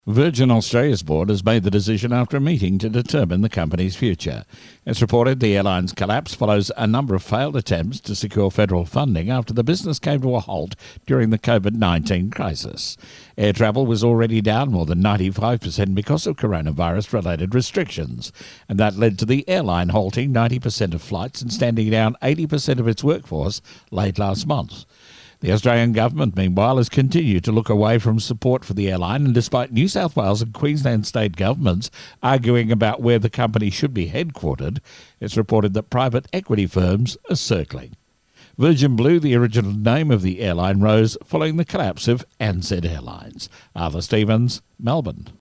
Virgin Australia's board has made the decision after a meeting to determine the company's future. It's reported the airline's collapse follows a number of failed attempts to secure federal funding after the business came to a halt during the COVID-19 crisis. Air travel was already down more than 95% because of coronavirus-related restrictions, and that led to the airline halting 90% of flights and standing down 80% of its workforce late last month. The Australian government, meanwhile, has continued to look away from support for the airline, and despite New South Wales and Queensland state governments arguing about where the company should be headquartered, it's reported that private equity firms are circling. Virgin Blue, the original name of the airline, rose following the collapse of ANZ Airlines. Arthur Stevens, Melbourne.